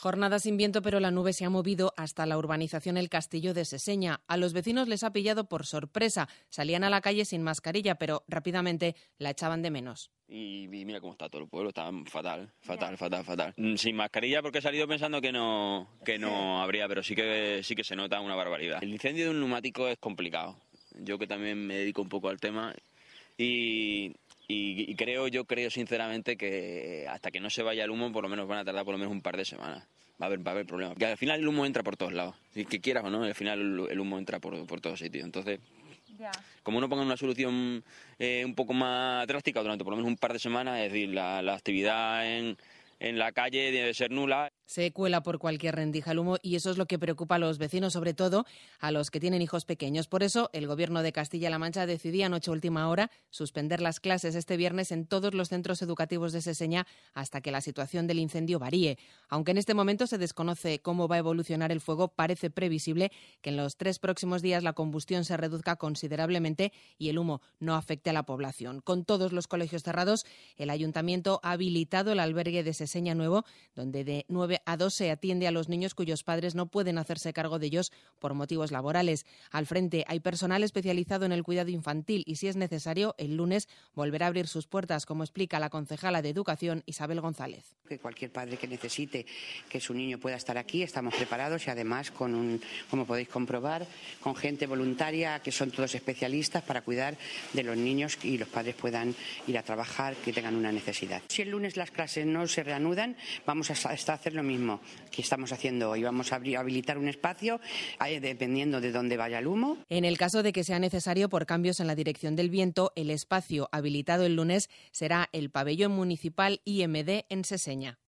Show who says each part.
Speaker 1: Jornada sin viento, pero la nube se ha movido hasta la urbanización El Castillo de Seseña. A los vecinos les ha pillado por sorpresa. Salían a la calle sin mascarilla, pero rápidamente la echaban de menos.
Speaker 2: Y mira cómo está todo el pueblo, está fatal. Sin mascarilla porque he salido pensando que no habría, pero sí que se nota una barbaridad. El incendio de un neumático es complicado. Yo que también me dedico un poco al tema y creo sinceramente que hasta que no se vaya el humo, por lo menos van a tardar por lo menos un par de semanas. Va a haber problemas. Que al final el humo entra por todos lados. Si que quieras o no, al final el humo entra por todos sitios. Entonces, como no pongan una solución un poco más drástica durante por lo menos un par de semanas, es decir, la actividad en la calle debe ser nula.
Speaker 1: Se cuela por cualquier rendija el humo y eso es lo que preocupa a los vecinos, sobre todo a los que tienen hijos pequeños. Por eso, el Gobierno de Castilla-La Mancha decidía anoche a última hora suspender las clases este viernes en todos los centros educativos de Seseña hasta que la situación del incendio varíe. Aunque en este momento se desconoce cómo va a evolucionar el fuego, parece previsible que en los 3 próximos días la combustión se reduzca considerablemente y el humo no afecte a la población. Con todos los colegios cerrados, el Ayuntamiento ha habilitado el albergue de Seseña Nuevo, donde de 9 a 2 se atiende a los niños cuyos padres no pueden hacerse cargo de ellos por motivos laborales. Al frente hay personal especializado en el cuidado infantil y, si es necesario, el lunes volverá a abrir sus puertas, como explica la concejala de Educación, Isabel González.
Speaker 3: Que cualquier padre que necesite que su niño pueda estar aquí, estamos preparados y además como podéis comprobar, con gente voluntaria que son todos especialistas para cuidar de los niños y los padres puedan ir a trabajar, que tengan una necesidad. Si el lunes las clases no se reanudan, vamos a hacer lo mismo que estamos haciendo hoy. Vamos a habilitar un espacio dependiendo de dónde vaya el humo.
Speaker 1: En el caso de que sea necesario por cambios en la dirección del viento, el espacio habilitado el lunes será el pabellón municipal IMD en Seseña.